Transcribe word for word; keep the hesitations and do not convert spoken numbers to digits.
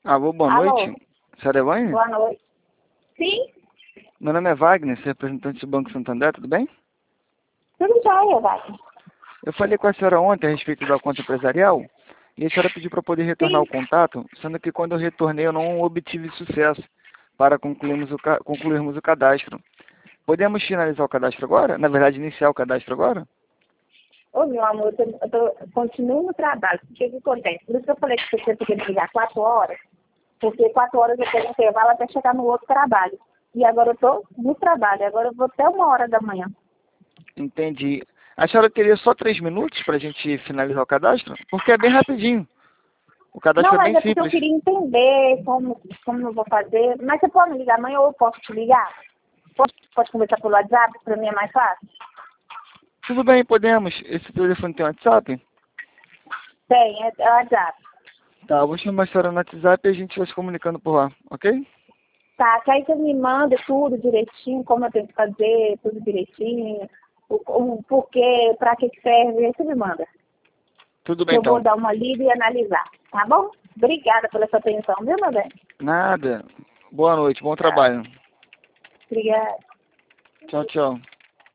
Alô, boa Alô? noite. Senhora Elaine? Boa noite. Sim? Meu nome é Wagner, sou representante do Banco Santander, tudo bem? Tudo jóia, Wagner. Eu falei com a senhora ontem a respeito da conta empresarial e a senhora pediu para poder retornar Sim. o contato, sendo que quando eu retornei eu não obtive sucesso para concluirmos o, ca- concluirmos o cadastro. Podemos finalizar o cadastro agora? Na verdade, iniciar o cadastro agora? Ô, meu amor, eu, tô, eu tô- continuo no trabalho. O que que acontece? Por isso que eu falei que você podia me ligar quatro horas, porque quatro horas eu tenho intervalo até chegar no outro trabalho. E agora eu tô no trabalho, agora eu vou até uma hora da manhã. Entendi. A senhora teria só três minutos para a gente finalizar o cadastro? Porque é bem rapidinho. O cadastro Não, é mas bem é porque eu simples. queria entender como, como eu vou fazer. Mas você pode me ligar amanhã ou eu posso te ligar? Pode, pode conversar pelo WhatsApp, para mim é mais fácil? Tudo bem, podemos. Esse telefone tem WhatsApp? Tem, é, é WhatsApp. Tá, eu vou chamar a senhora no WhatsApp e a gente vai se comunicando por lá, ok? Tá, que aí você me manda tudo direitinho, como eu tenho que fazer, tudo direitinho, o, o porquê, pra que que serve, aí você me manda. Tudo Que bem eu vou então. dar uma lida e analisar, tá bom? Obrigada pela sua atenção, viu, meu bem? Nada. Boa noite, bom Tá, trabalho. obrigada. Tchau, tchau.